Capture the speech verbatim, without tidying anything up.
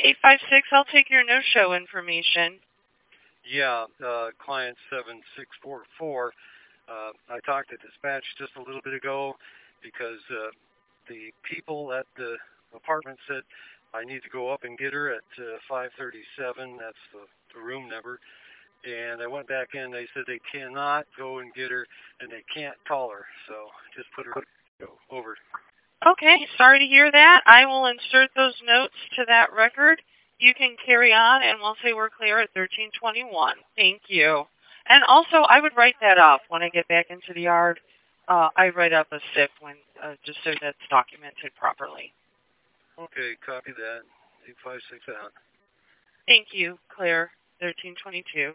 eight five six, I'll take your no-show information. Yeah, uh, client seven six four four. Uh, I talked to dispatch just a little bit ago because uh, the people at the apartment said I need to go up and get her at uh, five thirty-seven. That's the, the room number. And I went back in. They said they cannot go and get her, and they can't call her. So just put her over. Okay, sorry to hear that. I will insert those notes to that record. You can carry on, and we'll say we're clear at thirteen twenty-one. Thank you. And also, I would write that up when I get back into the yard. Uh, I write up a S I F when, uh, just so that's documented properly. Okay, copy that. eight five six out. Thank you, Claire, thirteen twenty-two.